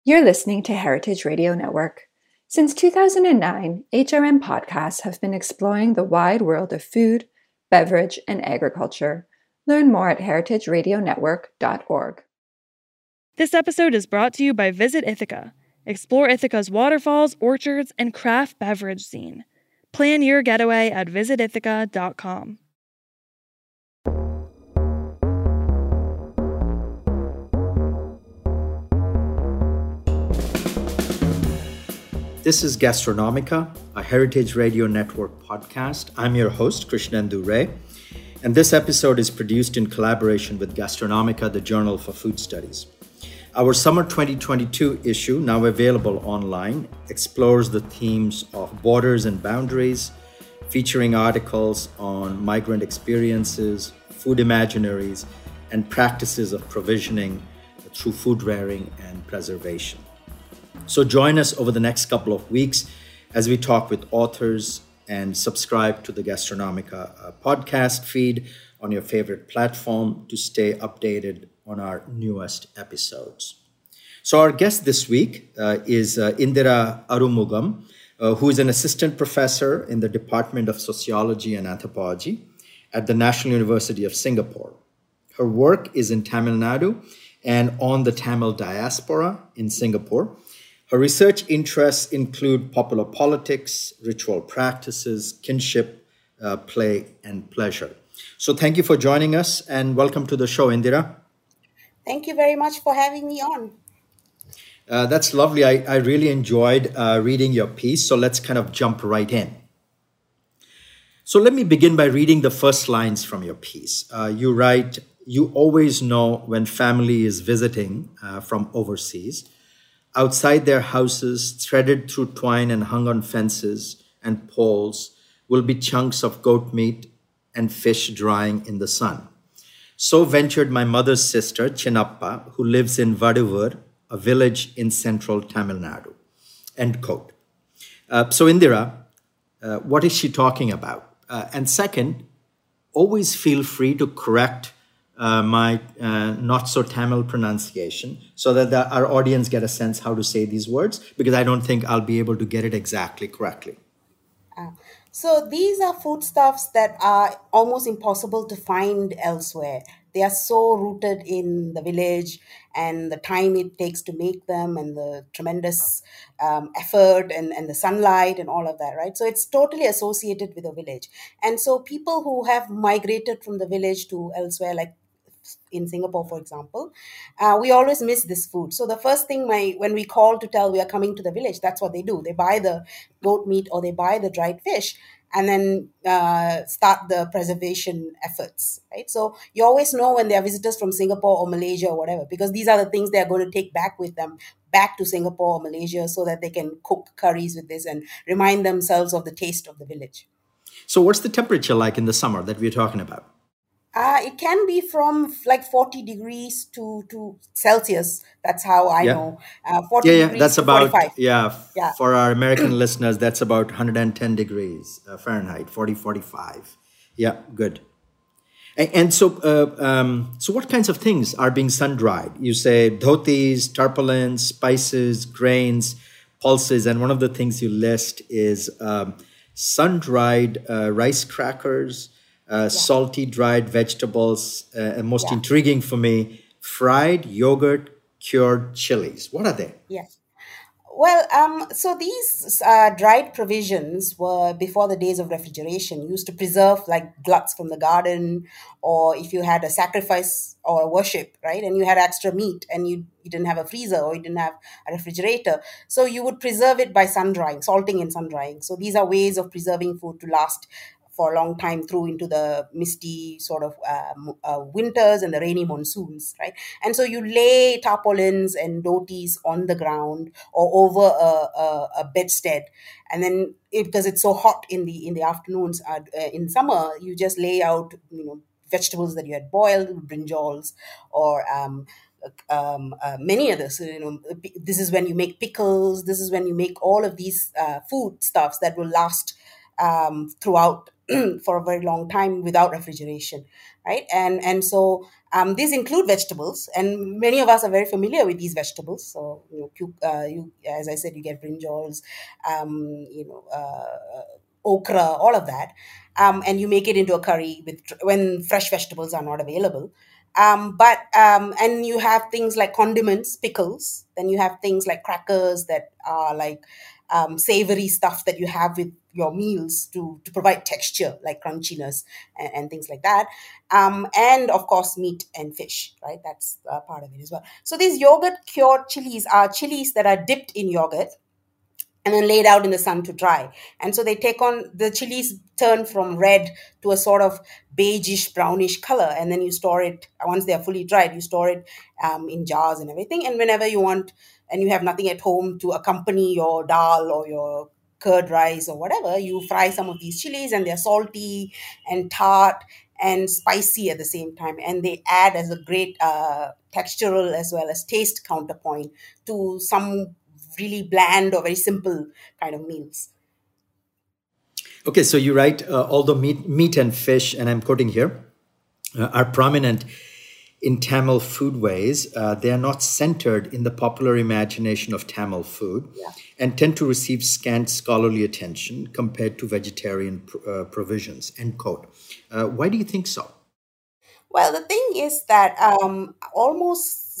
You're listening to Heritage Radio Network. Since 2009, HRN podcasts have been exploring the wide world of food, beverage, and agriculture. Learn more at heritageradionetwork.org. This episode is brought to you by Visit Ithaca. Explore Ithaca's waterfalls, orchards, and craft beverage scene. Plan your getaway at visitithaca.com. This is Gastronomica, a Heritage Radio Network podcast. I'm your host, Krishnendu Ray, and this episode is produced in collaboration with Gastronomica, the Journal for Food Studies. Our summer 2022 issue, now available online, explores the themes of borders and boundaries, featuring articles on migrant experiences, food imaginaries, and practices of provisioning through food rearing and preservation. So join us over the next couple of weeks as we talk with authors and subscribe to the Gastronomica podcast feed on your favorite platform to stay updated on our newest episodes. So our guest this week is Indira Arumugam, who is an assistant professor in the Department of Sociology and Anthropology at the National University of Singapore. Her work is in Tamil Nadu and on the Tamil diaspora in Singapore. Her research interests include popular politics, ritual practices, kinship, play, and pleasure. So thank you for joining us and welcome to the show, Indira. Thank you very much for having me on. That's lovely. I really enjoyed reading your piece, so let's kind of jump right in. So let me begin by reading the first lines from your piece. You write, "You always know when family is visiting from overseas. Outside their houses, threaded through twine and hung on fences and poles, will be chunks of goat meat and fish drying in the sun. So ventured my mother's sister, Chinnappa, who lives in Vaduvur, a village in central Tamil Nadu." End quote. So Indira, what is she talking about? And second, always feel free to correct my not so Tamil pronunciation so that our audience get a sense how to say these words, because I don't think I'll be able to get it exactly correctly. So these are foodstuffs that are almost impossible to find elsewhere. They are so rooted in the village and the time it takes to make them and the tremendous effort and the sunlight and all of that, right? So it's totally associated with a village. And so people who have migrated from the village to elsewhere, like in Singapore, for example, we always miss this food. So the first thing when we call to tell we are coming to the village, that's what they do. They buy the goat meat or they buy the dried fish and then start the preservation efforts, right? So you always know when they are visitors from Singapore or Malaysia or whatever, because these are the things they are going to take back with them back to Singapore or Malaysia so that they can cook curries with this and remind themselves of the taste of the village. So what's the temperature like in the summer that we're talking about? It can be from like 40 degrees to Celsius. That's how I know. 40 degrees That's to about 45. Yeah. Yeah. For our American listeners, that's about 110 degrees Fahrenheit, 45. Yeah, good. And so what kinds of things are being sun dried? You say dhotis, tarpaulins, spices, grains, pulses, and one of the things you list is sun dried rice crackers. Salty dried vegetables, and most intriguing for me, fried yogurt cured chilies. What are they? Yes. Well, so these dried provisions were before the days of refrigeration, used to preserve like gluts from the garden, or if you had a sacrifice or a worship, right? And you had extra meat and you didn't have a freezer or you didn't have a refrigerator. So you would preserve it by sun drying, salting and sun drying. So these are ways of preserving food to last for a long time through into the misty sort of winters and the rainy monsoons, right? And so you lay tarpaulins and dhotis on the ground or over a bedstead, and then because it's so hot in the afternoons in summer, you just lay out vegetables that you had boiled, brinjals, or many others. This is when you make pickles. This is when you make all of these food stuffs that will last throughout for a very long time without refrigeration, right? And so These include vegetables, and many of us are very familiar with these vegetables. So, as I said, you get brinjals, okra, all of that, and you make it into a curry with when fresh vegetables are not available. And you have things like condiments, pickles. Then you have things like crackers that are like savory stuff that you have with your meals to provide texture, like crunchiness and things like that. And of course, meat and fish, right? That's part of it as well. So these yogurt cured chilies are chilies that are dipped in yogurt and then laid out in the sun to dry. And so they take on the chilies turn from red to a sort of beigeish brownish color, and then you store it once they are fully dried. You store it in jars and everything, and whenever you want, and you have nothing at home to accompany your dal or your curd rice or whatever, you fry some of these chilies, and they're salty and tart and spicy at the same time, and they add as a great textural as well as taste counterpoint to some really bland or very simple kind of meals. Okay, so you write, although meat and fish, and I'm quoting here, are prominent in Tamil foodways, they are not centered in the popular imagination of Tamil food and tend to receive scant scholarly attention compared to vegetarian provisions, end quote. Why do you think so? Well, the thing is that almost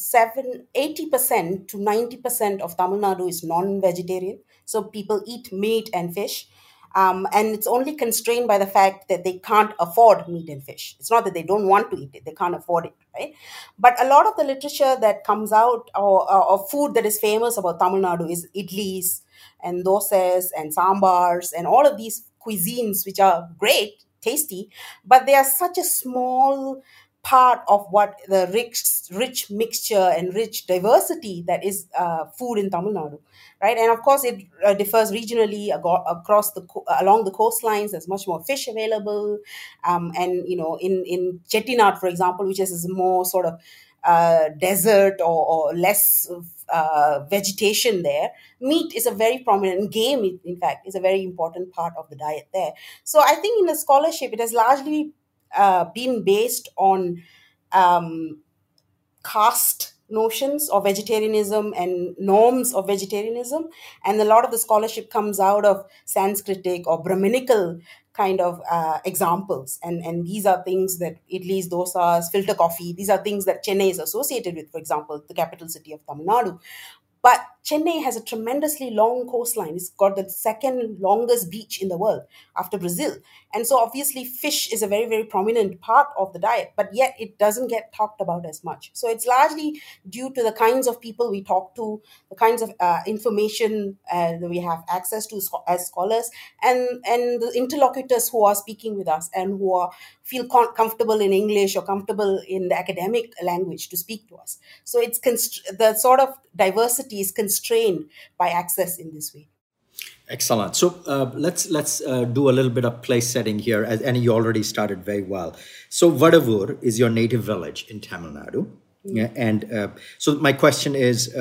80% to 90% of Tamil Nadu is non-vegetarian. So people eat meat and fish. And it's only constrained by the fact that they can't afford meat and fish. It's not that they don't want to eat it, they can't afford it, right? But a lot of the literature that comes out, or food that is famous about Tamil Nadu, is idlis and dosas and sambars and all of these cuisines, which are great, tasty, but they are such a small part of what the rich mixture and rich diversity that is food in Tamil Nadu, right? And of course, it differs regionally across along the coastlines. There's much more fish available, and in Chettinad, for example, which is more sort of desert or less vegetation there, meat is a very prominent, game in fact is a very important part of the diet there. So I think in the scholarship it has largely been based on um, caste notions of vegetarianism and norms of vegetarianism, and a lot of the scholarship comes out of Sanskritic or Brahminical kind of examples, and these are things that idlis, dosas, filter coffee, these are things that Chennai is associated with, for example, the capital city of Tamil Nadu. But Chennai has a tremendously long coastline. It's got the second longest beach in the world after Brazil. And so obviously fish is a very, very prominent part of the diet, but yet it doesn't get talked about as much. So it's largely due to the kinds of people we talk to, the kinds of information that we have access to as scholars, and the interlocutors who are speaking with us and who feel comfortable in English or comfortable in the academic language to speak to us. So it's the sort of diversity is constrained by access in this way. Excellent. So let's do a little bit of place setting here, and you already started very well. So Vadavur is your native village in Tamil Nadu, yeah, and so my question is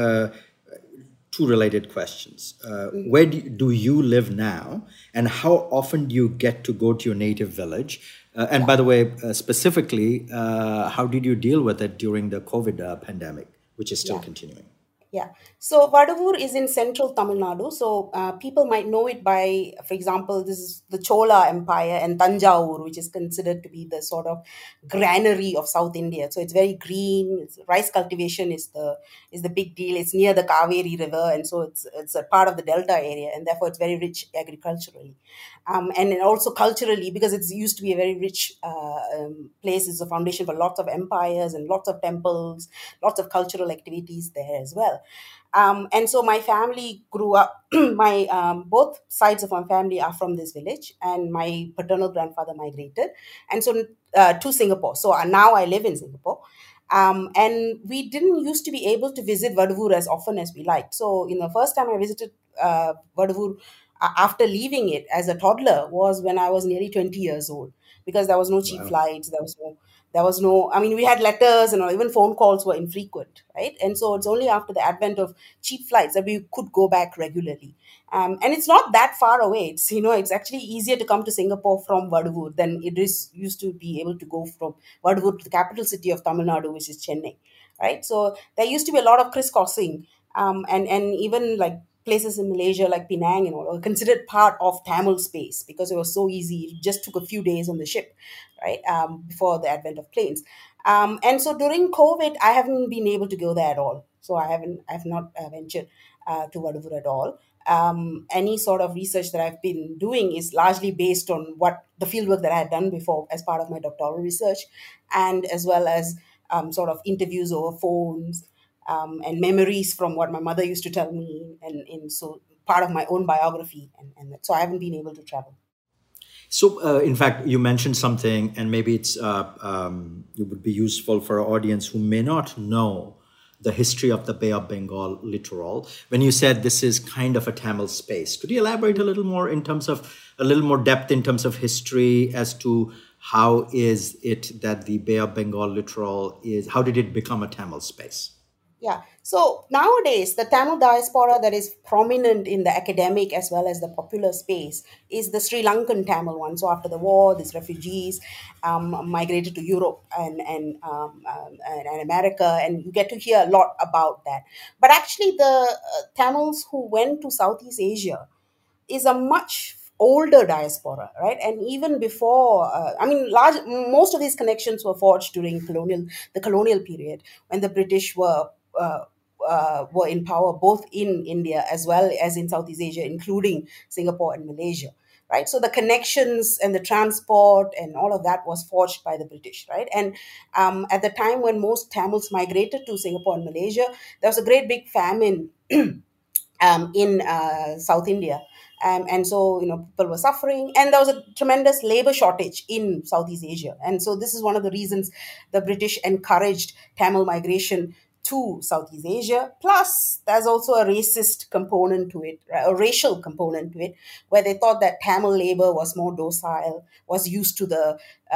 two related questions. Where do you live now, and how often do you get to go to your native village? And by the way, specifically, how did you deal with it during the COVID pandemic, which is still continuing? Yeah. So Vadavur is in central Tamil Nadu. So people might know it by, for example, this is the Chola Empire and Tanjavur, which is considered to be the sort of granary of South India. So it's very green. Rice cultivation is the big deal. It's near the Kaveri River, and so it's a part of the Delta area, and therefore it's very rich agriculturally, and also culturally, because it's used to be a very rich place. It's a foundation for lots of empires and lots of temples, lots of cultural activities there as well. And so my family grew up, my both sides of my family are from this village, and my paternal grandfather migrated. And so to Singapore. So now I live in Singapore. And we didn't used to be able to visit Vadavur as often as we liked. So, the first time I visited Vadavur after leaving it as a toddler was when I was nearly 20 years old, because there was no cheap flights, there was no There was no, I mean, we had letters and all, even phone calls were infrequent, right? And so it's only after the advent of cheap flights that we could go back regularly. And it's not that far away. It's, it's actually easier to come to Singapore from Vaduvur than it is used to be able to go from Vaduvur to the capital city of Tamil Nadu, which is Chennai, right? So there used to be a lot of crisscrossing, and even like places in Malaysia like Penang and all were considered part of Tamil space because it was so easy. It just took a few days on the ship, right? Before the advent of planes. And so during COVID, I haven't been able to go there at all. So I have not ventured to Vaduvur at all. Any sort of research that I've been doing is largely based on what the fieldwork that I had done before as part of my doctoral research, and as well as sort of interviews over phones, and memories from what my mother used to tell me, and so part of my own biography, and so I haven't been able to travel. So, in fact, you mentioned something, and maybe it would be useful for our audience who may not know the history of the Bay of Bengal littoral. When you said this is kind of a Tamil space, could you elaborate a little more in terms of a little more depth in terms of history as to how is it that the Bay of Bengal littoral how did it become a Tamil space? Yeah. So nowadays, the Tamil diaspora that is prominent in the academic as well as the popular space is the Sri Lankan Tamil one. So after the war, these refugees migrated to Europe and America, and you get to hear a lot about that. But actually, the Tamils who went to Southeast Asia is a much older diaspora, right? And even before, most of these connections were forged during the colonial period when the British were in power both in India as well as in Southeast Asia, including Singapore and Malaysia, right? So the connections and the transport and all of that was forged by the British, right? And at the time when most Tamils migrated to Singapore and Malaysia, there was a great big famine in South India. And so, people were suffering, and there was a tremendous labor shortage in Southeast Asia. And so this is one of the reasons the British encouraged Tamil migration to Southeast Asia. Plus, there's also a racist component to it, a racial component to it, where they thought that Tamil labor was more docile, was used to the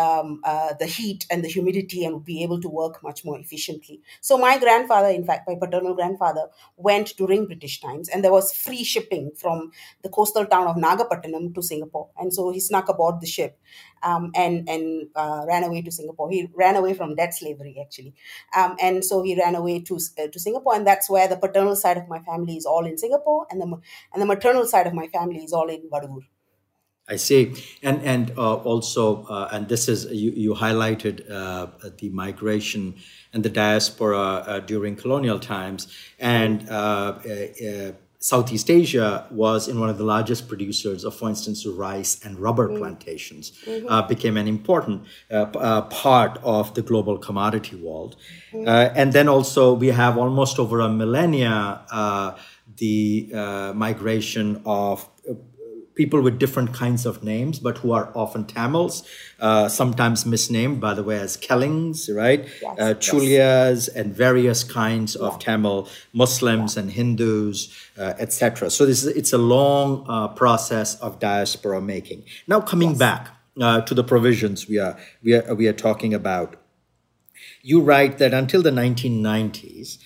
heat and the humidity, and would be able to work much more efficiently. So my grandfather, in fact, my paternal grandfather, went during British times, and there was free shipping from the coastal town of Nagapattinam to Singapore. And so he snuck aboard the ship and ran away to Singapore. He ran away from debt slavery, actually. And so he ran away to Singapore, and that's where the paternal side of my family is all in Singapore, and the maternal side of my family is all in Vaduvur. I see, and also, and this is you highlighted the migration and the diaspora during colonial times, and Southeast Asia was in one of the largest producers of, for instance, rice and rubber plantations, became an important part of the global commodity world. And then also we have almost over a millennia, the migration of people with different kinds of names, but who are often Tamils, sometimes misnamed, by the way, as Kellings, right? Yes, Chulias, and various kinds of Tamil Muslims and Hindus, etc. So it's a long process of diaspora making. Now coming back to the provisions we are talking about, you write that until the 1990s,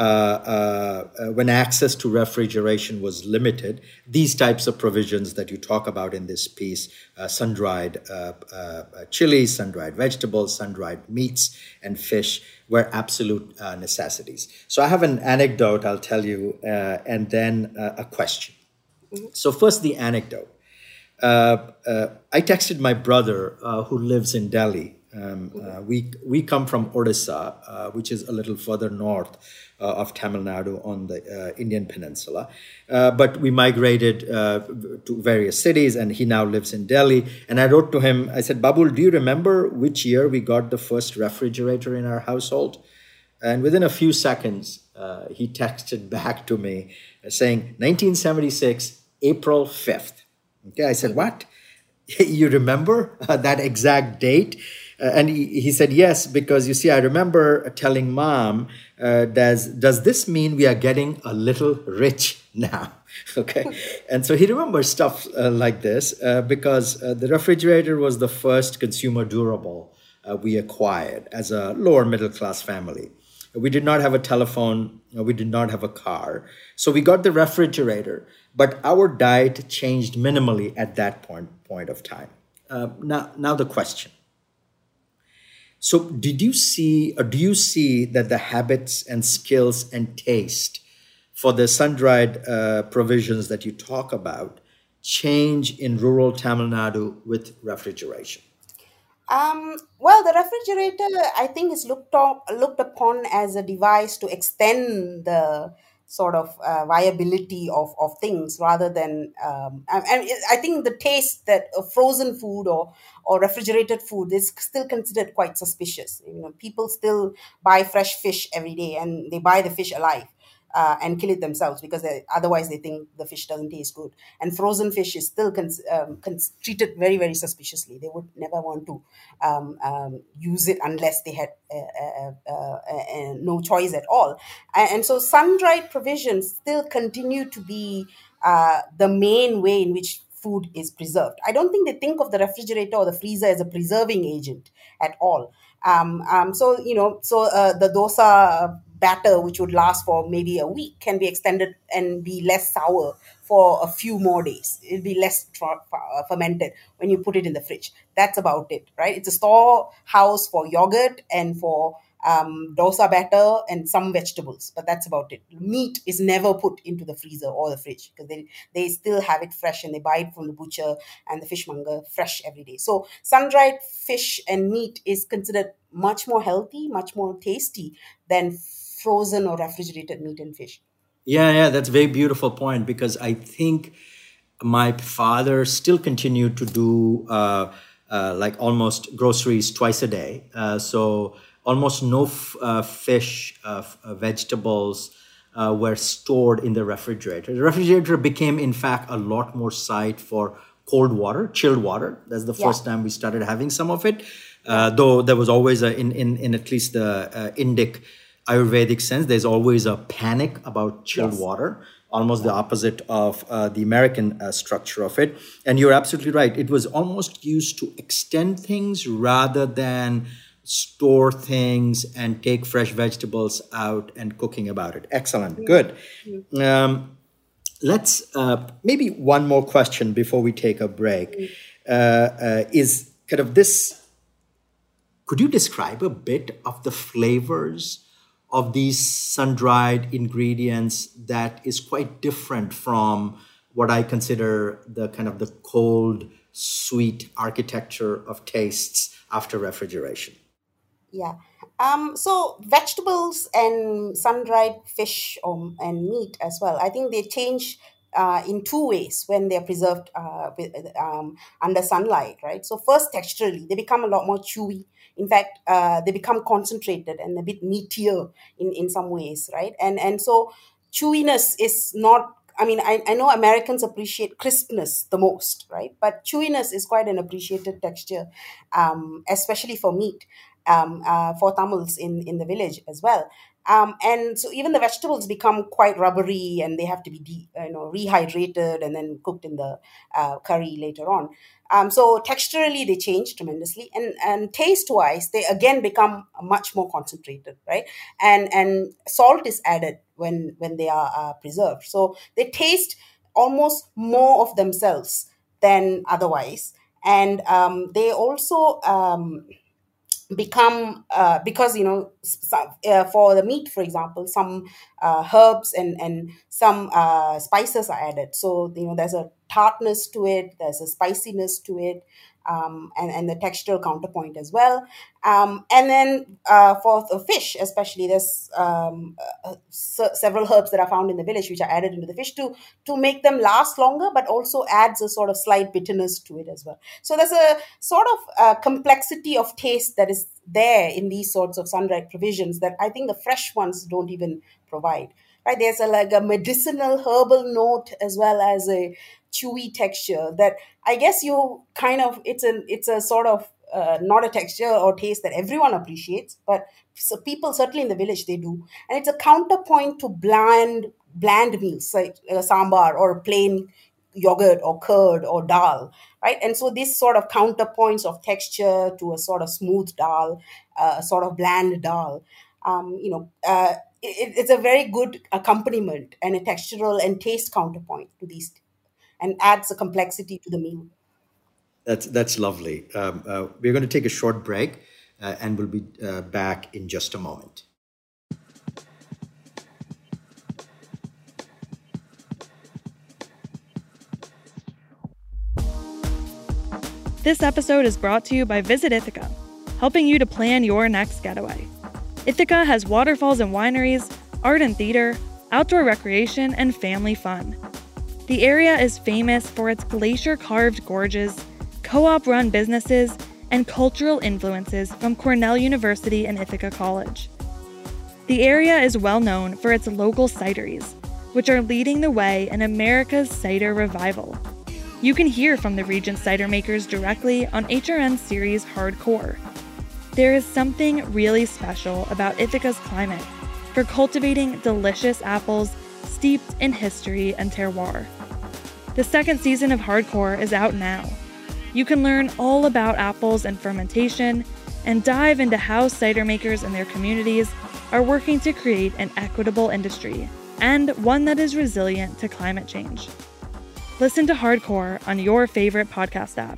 when access to refrigeration was limited, these types of provisions that you talk about in this piece, sun-dried chilies, sun-dried vegetables, sun-dried meats and fish, were absolute necessities. So I have an anecdote I'll tell you, and then a question. So first, the anecdote. I texted my brother who lives in Delhi. We come from Odisha, which is a little further north of Tamil Nadu on the Indian peninsula. But we migrated to various cities, and he now lives in Delhi. And I wrote to him, I said, Babul, do you remember which year we got the first refrigerator in our household? And within a few seconds, he texted back to me saying, 1976, April 5th. Okay, I said, what? You remember that exact date? And he said, yes, because you see, I remember telling Mom, does this mean we are getting a little rich now? Okay. And so he remembers stuff like this because the refrigerator was the first consumer durable we acquired as a lower middle class family. We did not have a telephone, we did not have a car. So we got the refrigerator, but our diet changed minimally at that point of time. Now the question. So did you see, or do you see that the habits and skills and taste for the sun-dried provisions that you talk about change in rural Tamil Nadu with refrigeration? Well, the refrigerator, I think, is looked upon as a device to extend the sort of viability of things rather than. I think the taste that frozen food or refrigerated food is still considered quite suspicious. People still buy fresh fish every day, and they buy the fish alive and kill it themselves because otherwise they think the fish doesn't taste good. And frozen fish is still treated very, very suspiciously. They would never want to use it unless they had no choice at all. And so sun-dried provisions still continue to be the main way in which food is preserved. I don't think they think of the refrigerator or the freezer as a preserving agent at all. So the dosa batter, which would last for maybe a week, can be extended and be less sour for a few more days. It'll be less fermented when you put it in the fridge. That's about it, right? It's a storehouse for yogurt and for dosa batter and some vegetables, but that's about it. Meat is never put into the freezer or the fridge because they still have it fresh and they buy it from the butcher and the fishmonger fresh every day. So sun-dried fish and meat is considered much more healthy, much more tasty than frozen or refrigerated meat and fish. Yeah, that's a very beautiful point, because I think my father still continued to do like almost groceries twice a day. So almost no fish, vegetables were stored in the refrigerator. The refrigerator became, in fact, a lot more site for cold water, chilled water. That's the first time we started having some of it. Though there was always in at least the Indic Ayurvedic sense, there's always a panic about chilled water, almost the opposite of the American structure of it. And you're absolutely right. It was almost used to extend things rather than store things and take fresh vegetables out and cooking about it. Excellent. Good. Let's maybe one more question before we take a break. Is kind of this, could you describe a bit of the flavors of these sun-dried ingredients that is quite different from what I consider the kind of the cold, sweet architecture of tastes after refrigeration? Yeah. So vegetables and sun-dried fish and meat as well, I think they change in two ways when they're preserved under sunlight, right? So first, texturally, they become a lot more chewy. In fact, they become concentrated and a bit meatier in some ways, right? And so chewiness is not, I mean, I know Americans appreciate crispness the most, right? But chewiness is quite an appreciated texture, especially for meat, for Tamils in the village as well. And so even the vegetables become quite rubbery and they have to be rehydrated and then cooked in the curry later on. So texturally they change tremendously, and taste-wise they again become much more concentrated, right? And salt is added when they are preserved, so they taste almost more of themselves than otherwise. And they also become because for the meat, for example, some herbs and some spices are added, so there's a tartness to it, there's a spiciness to it, and the textural counterpoint as well. And then for the fish especially, there's several herbs that are found in the village which are added into the fish to make them last longer, but also adds a sort of slight bitterness to it as well. So there's a sort of complexity of taste that is there in these sorts of sun-dried provisions that I think the fresh ones don't even provide. Right? There's like a medicinal herbal note as well as a chewy texture that I guess you kind of, it's a sort of not a texture or taste that everyone appreciates, but so people certainly in the village they do, and it's a counterpoint to bland meals like sambar or plain yogurt or curd or dal, right? And so this sort of counterpoints of texture to a sort of smooth dal, a sort of bland dal, it's a very good accompaniment and a textural and taste counterpoint to these, and adds a complexity to the meal. That's lovely. We're going to take a short break, and we'll be back in just a moment. This episode is brought to you by Visit Ithaca, helping you to plan your next getaway. Ithaca has waterfalls and wineries, art and theater, outdoor recreation, and family fun. The area is famous for its glacier-carved gorges, co-op-run businesses, and cultural influences from Cornell University and Ithaca College. The area is well known for its local cideries, which are leading the way in America's cider revival. You can hear from the region's cider makers directly on HRN's series Hardcore. There is something really special about Ithaca's climate for cultivating delicious apples steeped in history and terroir. The second season of Hardcore is out now. You can learn all about apples and fermentation and dive into how cider makers and their communities are working to create an equitable industry and one that is resilient to climate change. Listen to Hardcore on your favorite podcast app.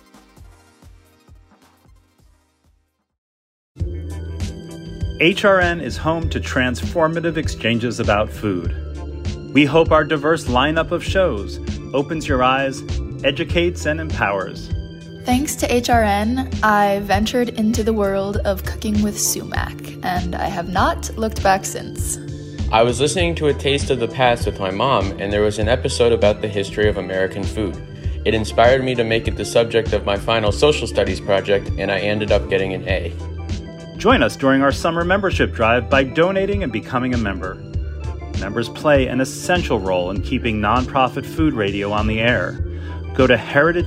HRN is home to transformative exchanges about food. We hope our diverse lineup of shows opens your eyes, educates, and empowers. Thanks to HRN, I ventured into the world of cooking with sumac, and I have not looked back since. I was listening to A Taste of the Past with my mom, and there was an episode about the history of American food. It inspired me to make it the subject of my final social studies project, and I ended up getting an A. Join us during our summer membership drive by donating and becoming a member. Members play an essential role in keeping nonprofit food radio on the air. Go to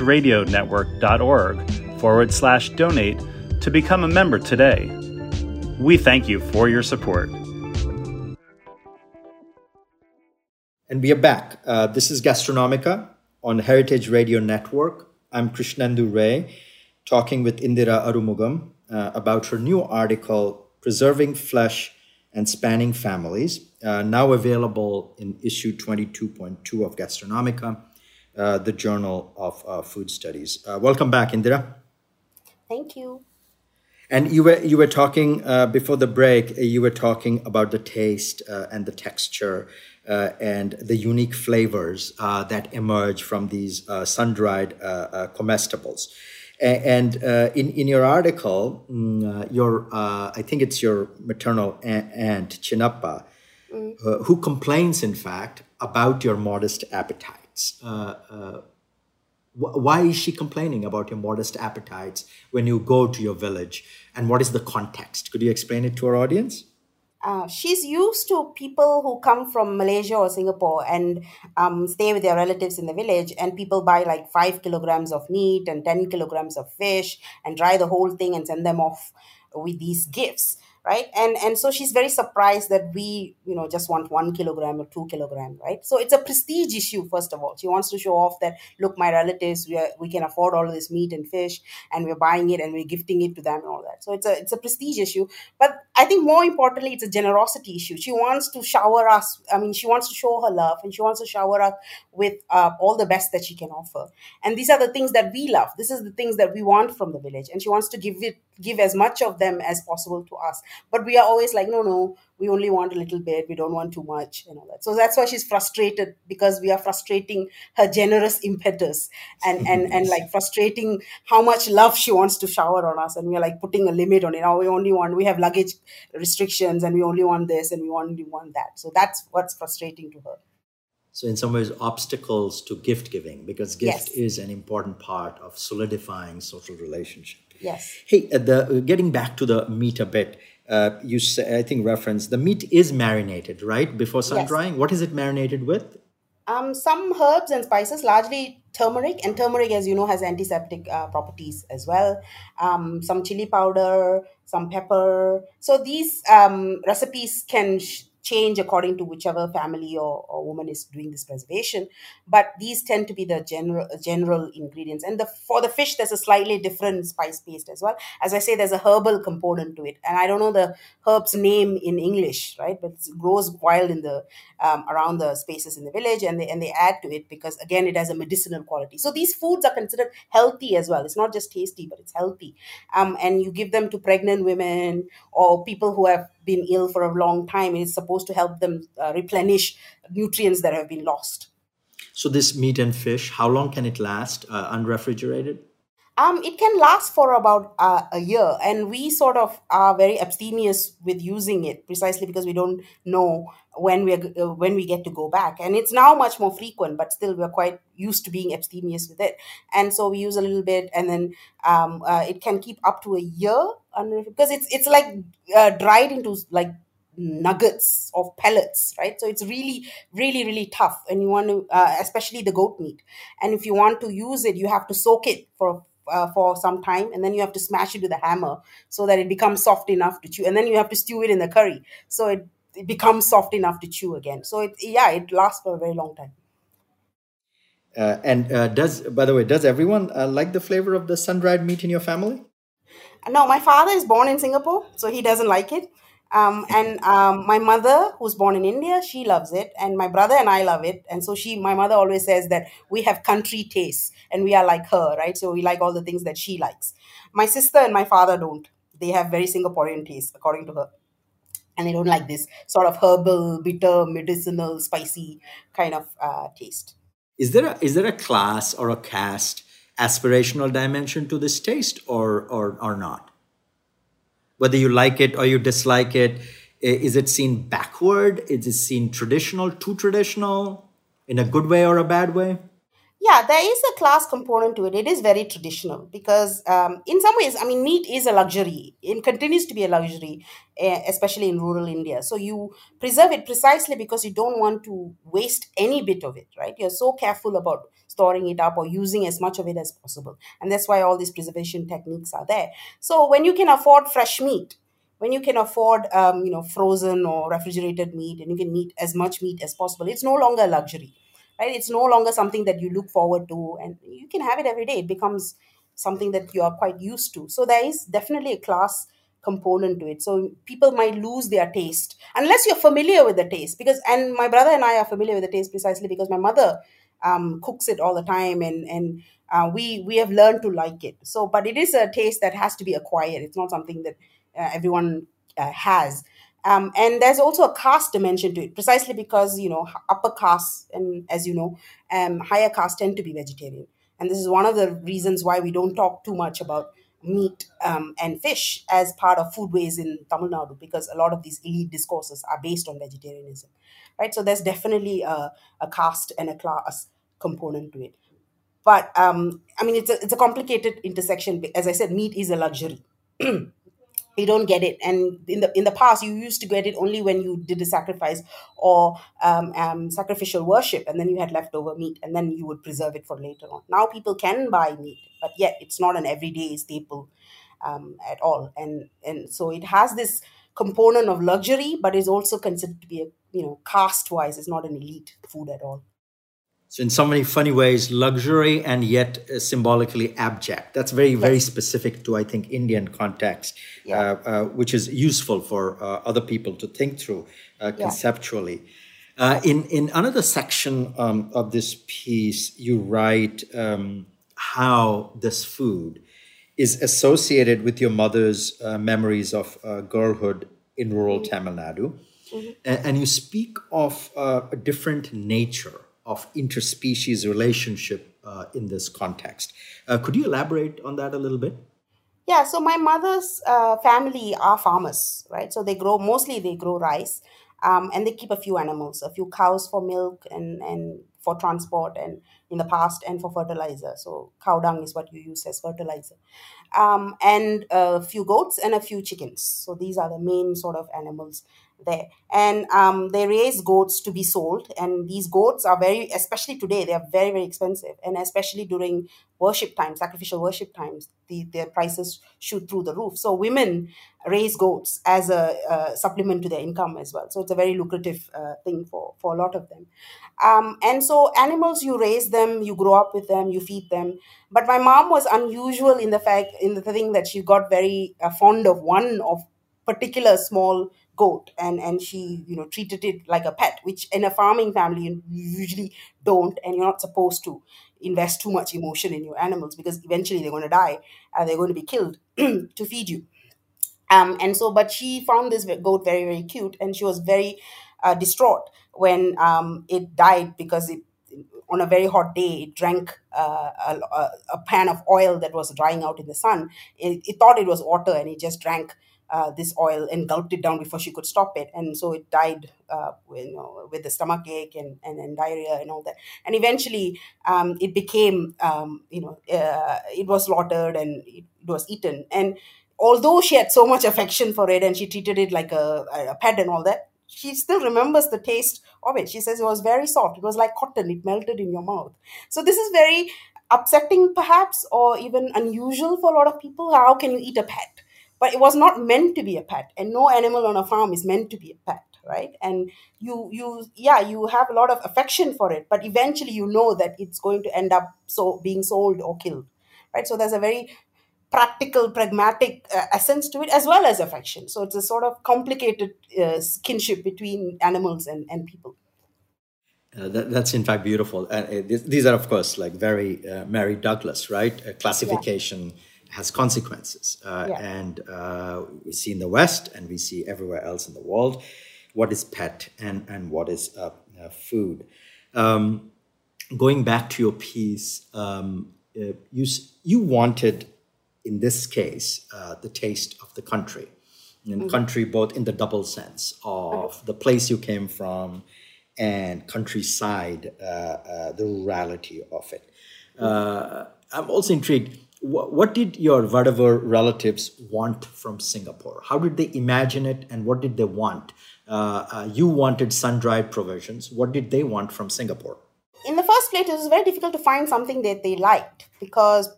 heritageradionetwork.org/donate to become a member today. We thank you for your support. And we are back. This is Gastronomica on Heritage Radio Network. I'm Krishnendu Ray, talking with Indira Arumugam about her new article, Preserving Flesh and Spanning Families, now available in issue 22.2 of Gastronomica, the Journal of Food Studies. Welcome back, Indira. Thank you. And you were talking before the break. You were talking about the taste and the texture and the unique flavors that emerge from these sun-dried comestibles. And in your article, I think it's your maternal aunt Chinappa, who complains, in fact, about your modest appetites. Why is she complaining about your modest appetites when you go to your village? And what is the context? Could you explain it to our audience? She's used to people who come from Malaysia or Singapore and stay with their relatives in the village, and people buy like 5 kilograms of meat and 10 kilograms of fish and dry the whole thing and send them off with these gifts. Right. And so she's very surprised that we, just want 1 kilogram or 2 kilogram. Right. So it's a prestige issue, first of all. She wants to show off that, look, my relatives, we can afford all of this meat and fish, and we're buying it and we're gifting it to them and all that. So it's a prestige issue. But I think more importantly, it's a generosity issue. She wants to shower us. She wants to show her love, and she wants to shower us with all the best that she can offer. And these are the things that we love. This is the things that we want from the village. And she wants to give as much of them as possible to us. But we are always like, no, we only want a little bit. We don't want too much and all that. So that's why she's frustrated, because we are frustrating her generous impetus and like frustrating how much love she wants to shower on us. And we are like putting a limit on it. Now we have luggage restrictions, and we only want this and we only want that. So that's what's frustrating to her. So in some ways, obstacles to gift giving, because gift is an important part of solidifying social relationship. Yes. Hey, getting back to the meat a bit, you say, I think reference, the meat is marinated, right? Before sun drying. What is it marinated with? Some herbs and spices, largely turmeric. And turmeric, as you know, has antiseptic properties as well. Some chili powder, some pepper. So these recipes can change according to whichever family or woman is doing this preservation. But these tend to be the general ingredients. And for the fish, there's a slightly different spice paste as well. As I say, there's a herbal component to it, and I don't know the herb's name in English, right? But it grows wild in the around the spaces in the village, and they add to it because again it has a medicinal quality. So these foods are considered healthy as well. It's not just tasty, but it's healthy. And you give them to pregnant women or people who have been ill for a long time. It's supposed to help them replenish nutrients that have been lost. So this meat and fish, how long can it last unrefrigerated? It can last for about a year, and we sort of are very abstemious with using it precisely because we don't know when we get to go back. And it's now much more frequent, but still we're quite used to being abstemious with it. And so we use a little bit, and then it can keep up to a year because it's like dried into like nuggets of pellets, right? So it's really, really, really tough, and you want to, especially the goat meat. And if you want to use it, you have to soak it for some time, and then you have to smash it with a hammer so that it becomes soft enough to chew, and then you have to stew it in the curry so it becomes soft enough to chew again. So it lasts for a very long time. By the way, does everyone like the flavor of the sun-dried meat in your family? No, my father is born in Singapore, so he doesn't like it. My mother, who's born in India, she loves it, and my brother and I love it. And so my mother always says that we have country tastes, and we are like her, right? So we like all the things that she likes. My sister and my father don't. They have very Singaporean taste, according to her, and they don't like this sort of herbal, bitter, medicinal, spicy kind of taste. Is there a class or a caste aspirational dimension to this taste, or not? Whether you like it or you dislike it, is it seen backward? Is it seen traditional, too traditional, in a good way or a bad way? Yeah, there is a class component to it. It is very traditional because, in some ways, I mean, meat is a luxury. It continues to be a luxury, especially in rural India. So you preserve it precisely because you don't want to waste any bit of it, right? You're so careful about storing it up or using as much of it as possible. And that's why all these preservation techniques are there. So when you can afford fresh meat, when you can afford, frozen or refrigerated meat, and you can eat as much meat as possible, it's no longer a luxury, right? It's no longer something that you look forward to, and you can have it every day. It becomes something that you are quite used to. So there is definitely a class component to it. So people might lose their taste unless you're familiar with the taste. And my brother and I are familiar with the taste precisely because my mother cooks it all the time, and we have learned to like it. So, but it is a taste that has to be acquired. It's not something that everyone has. And there's also a caste dimension to it, precisely because, upper castes and, as you know, higher castes tend to be vegetarian. And this is one of the reasons why we don't talk too much about meat and fish as part of foodways in Tamil Nadu, because a lot of these elite discourses are based on vegetarianism, right? So there's definitely a caste and a class component to it. But it's a complicated intersection. As I said, meat is a luxury. You don't get it, and in the past you used to get it only when you did a sacrifice or sacrificial worship, and then you had leftover meat, and then you would preserve it for later on. Now people can buy meat, but yet it's not an everyday staple at all, and so it has this component of luxury, but is also considered to be caste wise, it's not an elite food at all. So in so many funny ways, luxury and yet symbolically abject. That's very, very specific to, I think, Indian context, which is useful for other people to think through conceptually. In another section of this piece, you write how this food is associated with your mother's memories of girlhood in rural Tamil Nadu. Mm-hmm. And you speak of a different nature of interspecies relationship in this context. Could you elaborate on that a little bit? Yeah, so my mother's family are farmers, right? So they grow rice, and they keep a few animals, a few cows for milk and for transport, and in the past, and for fertilizer. So cow dung is what you use as fertilizer. And a few goats and a few chickens. So these are the main sort of animals there. And they raise goats to be sold. And these goats are especially today, they are very, very expensive. And especially during worship times, sacrificial worship times, their prices shoot through the roof. So women raise goats as a supplement to their income as well. So it's a very lucrative thing for a lot of them. And so animals, you raise them, you grow up with them, you feed them. But my mom was unusual in the thing that she got very fond of one of particular small goat, and she treated it like a pet, which in a farming family you usually don't, and you're not supposed to invest too much emotion in your animals because eventually they're going to die, they're going to be killed to feed you. But she found this goat very, very cute, and she was very distraught when it died because on a very hot day, it drank a pan of oil that was drying out in the sun. It thought it was water, and it just drank this oil and gulped it down before she could stop it. And so it died with the stomach ache and diarrhea and all that. And eventually it became, it was slaughtered and it was eaten. And although she had so much affection for it and she treated it like a pet and all that, she still remembers the taste of it. She says it was very soft. It was like cotton. It melted in your mouth. So this is very upsetting, perhaps, or even unusual for a lot of people. How can you eat a pet? But it was not meant to be a pet, and no animal on a farm is meant to be a pet, right? And you have a lot of affection for it, but eventually you know that it's going to end up being sold or killed, right? So there's a very practical, pragmatic essence to it, as well as affection. So it's a sort of complicated kinship between animals and people. That's in fact beautiful. These are, of course, like very Mary Douglas, right? Classification has consequences. And we see in the West and we see everywhere else in the world what is pet and what is food. Going back to your piece, you wanted, in this case, the taste of the country. And country both in the double sense of the place you came from and countryside, the rurality of it. I'm also intrigued, what did your Vadavar relatives want from Singapore? How did they imagine it and what did they want? You wanted sun-dried provisions. What did they want from Singapore? In the first place, it was very difficult to find something that they liked because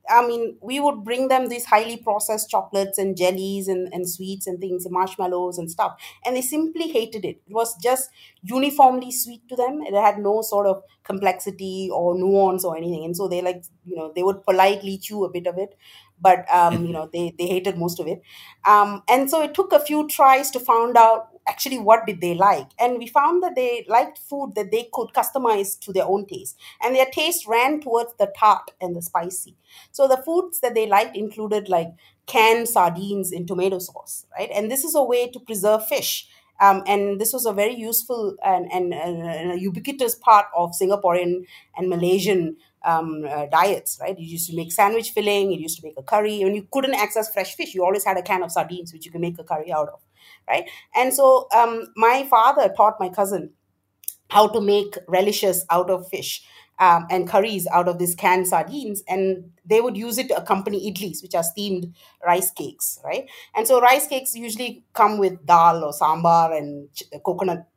we would bring them these highly processed chocolates and jellies and sweets and things, marshmallows and stuff. And they simply hated it. It was just uniformly sweet to them. It had no sort of complexity or nuance or anything. And so they they would politely chew a bit of it. But, they hated most of it. And so it took a few tries to find out actually what did they like. And we found that they liked food that they could customize to their own taste. And their taste ran towards the tart and the spicy. So the foods that they liked included like canned sardines in tomato sauce, right? And this is a way to preserve fish. And this was a very useful and a ubiquitous part of Singaporean and Malaysian diets, right? You used to make sandwich filling, you used to make a curry. When you couldn't access fresh fish, you always had a can of sardines, which you could make a curry out of, right? And so my father taught my cousin how to make relishes out of fish and curries out of these canned sardines, and they would use it to accompany idlis, which are steamed rice cakes, right? And so rice cakes usually come with dal or sambar and coconut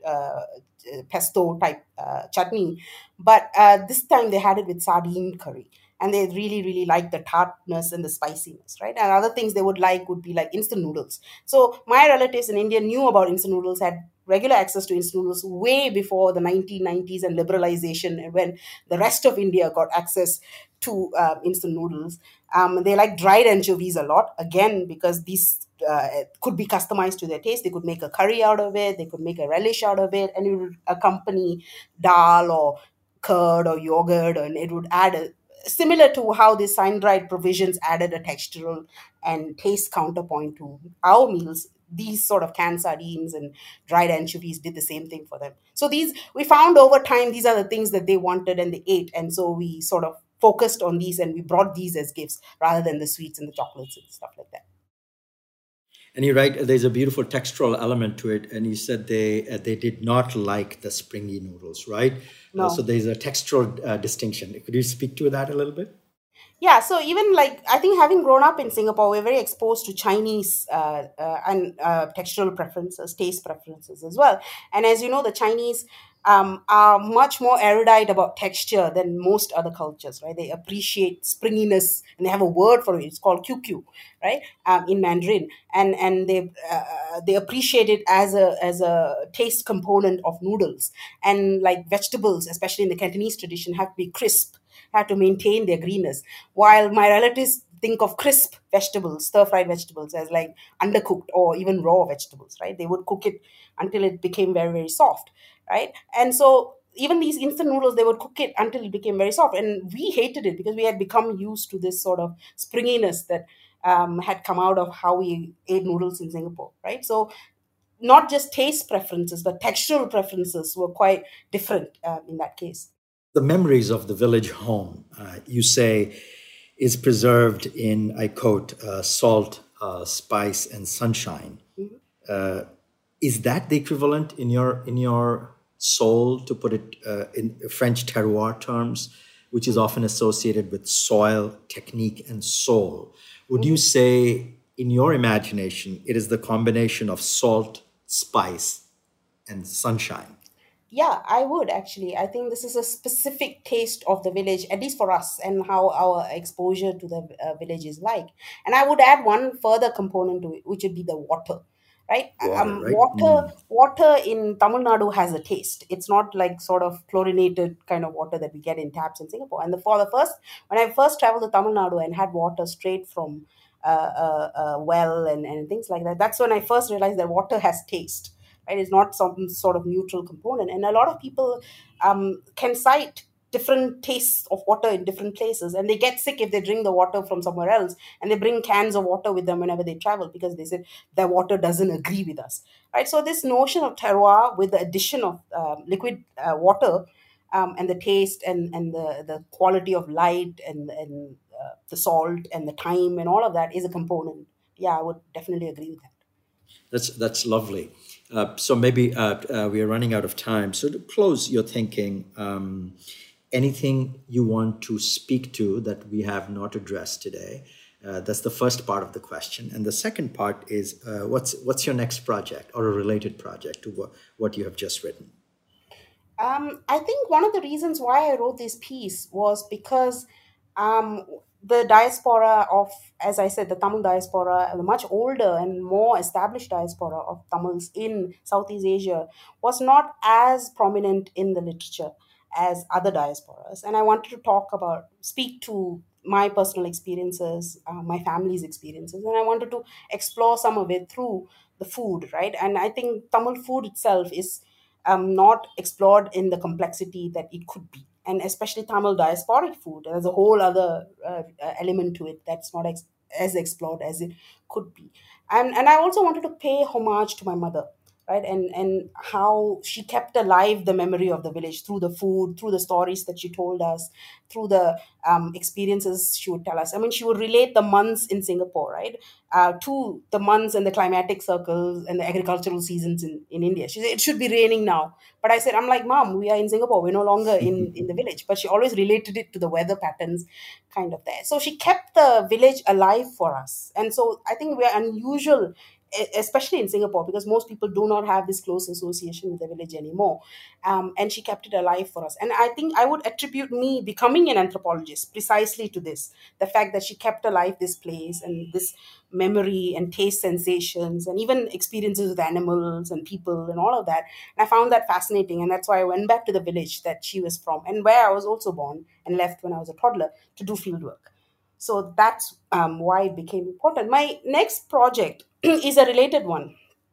pesto type chutney, but this time they had it with sardine curry. And they really, really liked the tartness and the spiciness, right? And other things they would be like instant noodles. So my relatives in India knew about instant noodles, had regular access to instant noodles way before the 1990s and liberalization, when the rest of India got access to instant noodles. They like dried anchovies a lot, again, because these could be customized to their taste. They could make a curry out of it, they could make a relish out of it, and it would accompany dal or curd or yogurt, and it would add similar to how the sun-dried provisions added a textural and taste counterpoint to our meals. These sort of canned sardines and dried anchovies did the same thing for them. So we found over time, these are the things that they wanted and they ate. And so we sort of focused on these and we brought these as gifts rather than the sweets and the chocolates and stuff like that. And you're right, there's a beautiful textural element to it. And you said they did not like the springy noodles, right? No. So there's a textural distinction. Could you speak to that a little bit? Yeah, so even like I think having grown up in Singapore, we're very exposed to Chinese and textural preferences, taste preferences as well. And as you know, the Chinese are much more erudite about texture than most other cultures, right? They appreciate springiness, and they have a word for it. It's called QQ, right? In Mandarin, and they appreciate it as a taste component of noodles, and like vegetables, especially in the Cantonese tradition, have to be crisp, had to maintain their greenness. While my relatives think of crisp vegetables, stir fried vegetables, as like undercooked or even raw vegetables, right? They would cook it until it became very, very soft, right? And so even these instant noodles, they would cook it until it became very soft. And we hated it because we had become used to this sort of springiness that had come out of how we ate noodles in Singapore, right? So not just taste preferences, but textural preferences were quite different in that case. The memories of the village home, you say, is preserved in, I quote, salt, spice, and sunshine. Is that the equivalent in your soul, to put it in French terroir terms, which is often associated with soil, technique, and soul? Would you say, in your imagination, it is the combination of salt, spice, and sunshine? Yeah, I would actually. I think this is a specific taste of the village, at least for us, and how our exposure to the village is like. And I would add one further component to it, which would be the water, right? Water, right? Water in Tamil Nadu has a taste. It's not like sort of chlorinated kind of water that we get in taps in Singapore. And for the first, when I first traveled to Tamil Nadu and had water straight from a well and things like that, that's when I first realized that water has taste, right? It's not some sort of neutral component. And a lot of people can cite different tastes of water in different places, and they get sick if they drink the water from somewhere else, and they bring cans of water with them whenever they travel because they said their water doesn't agree with us, right? So this notion of terroir with the addition of liquid water, and the taste and the quality of light and the salt and the time and all of that is a component. Yeah, I would definitely agree with that. That's lovely. So maybe we are running out of time. So to close your thinking, anything you want to speak to that we have not addressed today? That's the first part of the question. And the second part is, what's your next project or a related project to what you have just written? I think one of the reasons why I wrote this piece was because um, the diaspora of, as I said, the Tamil diaspora, the much older and more established diaspora of Tamils in Southeast Asia, was not as prominent in the literature as other diasporas. And I wanted to speak to my personal experiences, my family's experiences, and I wanted to explore some of it through the food, right? And I think Tamil food itself is not explored in the complexity that it could be. And especially Tamil diasporic food, there's a whole other element to it that's not as explored as it could be. And I also wanted to pay homage to my mother, right? And how she kept alive the memory of the village through the food, through the stories that she told us, through the experiences she would tell us. I mean, she would relate the months in Singapore, right, to the months and the climatic circles and the agricultural seasons in India. She said, it should be raining now. But I said, I'm like, Mom, we are in Singapore. We're no longer in the village. But she always related it to the weather patterns kind of there. So she kept the village alive for us. And so I think we are unusual, especially in Singapore, because most people do not have this close association with the village anymore. And she kept it alive for us. And I think I would attribute me becoming an anthropologist precisely to this, the fact that she kept alive this place and this memory and taste sensations and even experiences with animals and people and all of that. And I found that fascinating. And that's why I went back to the village that she was from and where I was also born and left when I was a toddler to do field work. So that's why it became important. My next project is a related one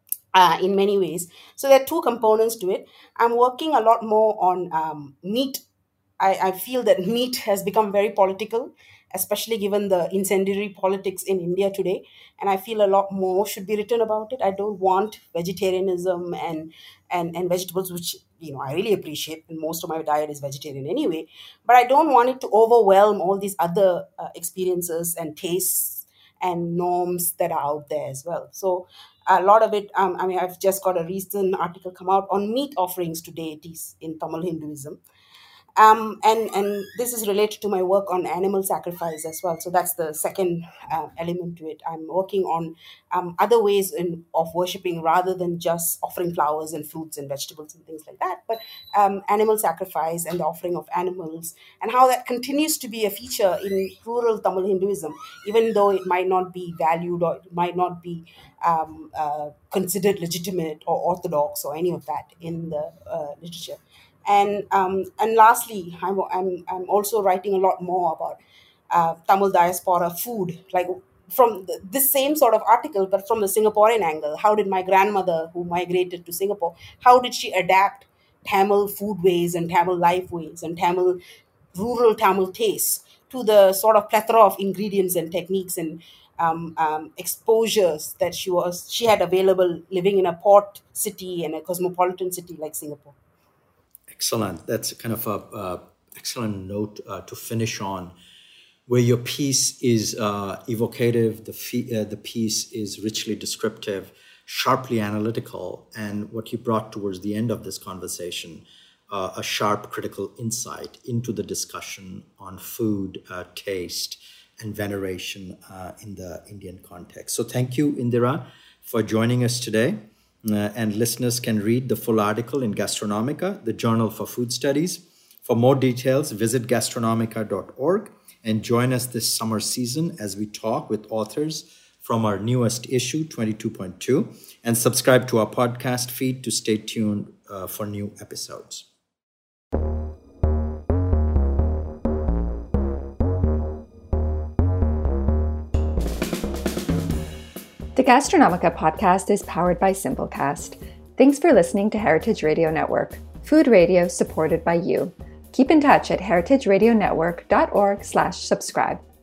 in many ways. So there are two components to it. I'm working a lot more on meat. I feel that meat has become very political, especially given the incendiary politics in India today. And I feel a lot more should be written about it. I don't want vegetarianism and vegetables, which I really appreciate. And most of my diet is vegetarian anyway. But I don't want it to overwhelm all these other experiences and tastes and norms that are out there as well. So a lot of it, I mean, I've just got a recent article come out on meat offerings to deities in Tamil Hinduism. And this is related to my work on animal sacrifice as well. So that's the second element to it. I'm working on other ways of worshipping rather than just offering flowers and fruits and vegetables and things like that, but animal sacrifice and the offering of animals, and how that continues to be a feature in rural Tamil Hinduism, even though it might not be valued or it might not be considered legitimate or orthodox or any of that in the literature. And lastly, I'm also writing a lot more about Tamil diaspora food, like from this same sort of article, but from the Singaporean angle. How did my grandmother, who migrated to Singapore, how did she adapt Tamil food ways and Tamil life ways and rural Tamil tastes to the sort of plethora of ingredients and techniques and exposures that she had available living in a port city and a cosmopolitan city like Singapore. Excellent. That's kind of a excellent note to finish on, where your piece is evocative, the piece is richly descriptive, sharply analytical, and what you brought towards the end of this conversation, a sharp critical insight into the discussion on food, taste, and veneration in the Indian context. So thank you, Indira, for joining us today. And listeners can read the full article in Gastronomica, the Journal for Food Studies. For more details, visit gastronomica.org and join us this summer season as we talk with authors from our newest issue, 22.2, and subscribe to our podcast feed to stay tuned for new episodes. The Gastronomica podcast is powered by Simplecast. Thanks for listening to Heritage Radio Network, food radio supported by you. Keep in touch at heritageradionetwork.org/subscribe.